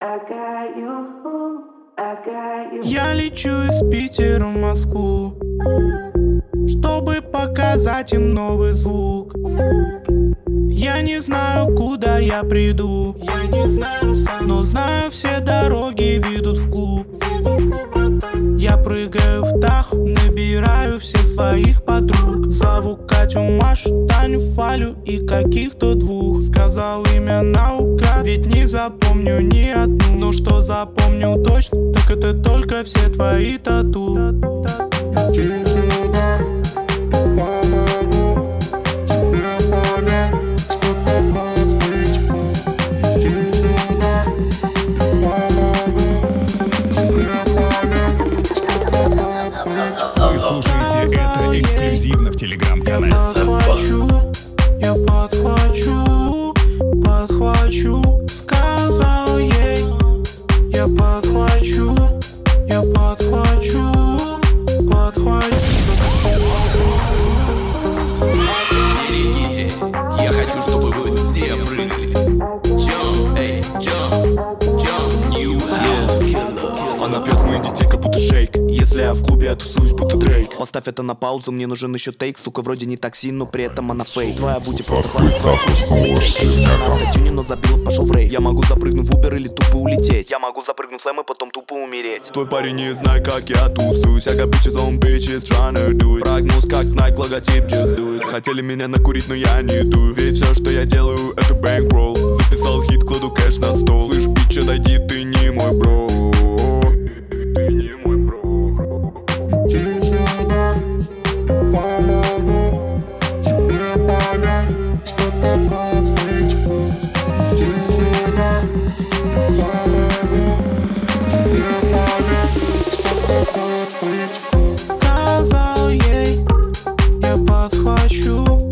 Я лечу из Питера в Москву, чтобы показать им новый звук. Я не знаю, куда я приду, но знаю, все дороги ведут в клуб. Я прыгаю в Таху, набираю всех своих подруг. Зову Катю, Машу, Таню, Валю и каких-то двух. Сказал имя наугад, ведь не запомню ни одну. Но что запомню точно, так это только все твои тату. Вы слушаете это эксклюзивно в телеграм-канале. Я подхвачу, сказал ей. Я подхвачу. Берегите, я хочу, чтобы вы все прыгали. Jump, эй, jump, new house. Она пьет моих детей, как будто шейк. Если я в клубе, я тусуюсь, будто Дрейк. Поставь это на паузу, мне нужен еще тейк. Сука, вроде не такси, но при этом она фейк. Твоя бути просто слабый фейк. Я на автотюне, но забил, пошел в рейв. Я могу запрыгнуть в Uber или тупо улететь. Я могу запрыгнуть в слэм и потом тупо умереть. Твой парень не знает, как я тусуюсь. I got bitches on bitches tryna do it. Прогнуз как Nike, логотип just do it. Хотели меня накурить, но я не дую. Ведь все, что я делаю, это bankroll. Записал хит, кладу кэш на стол. Слышь, bitch, отойди, ты не мой бро. Ты не мой бро. Помогу тебе понять, что такое быть. Сказал ей, я подхвачу.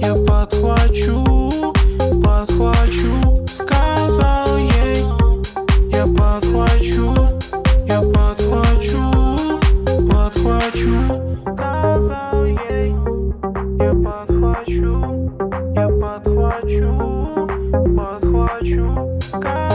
Сказал ей, я подхвачу. Сказал ей, я подхвачу.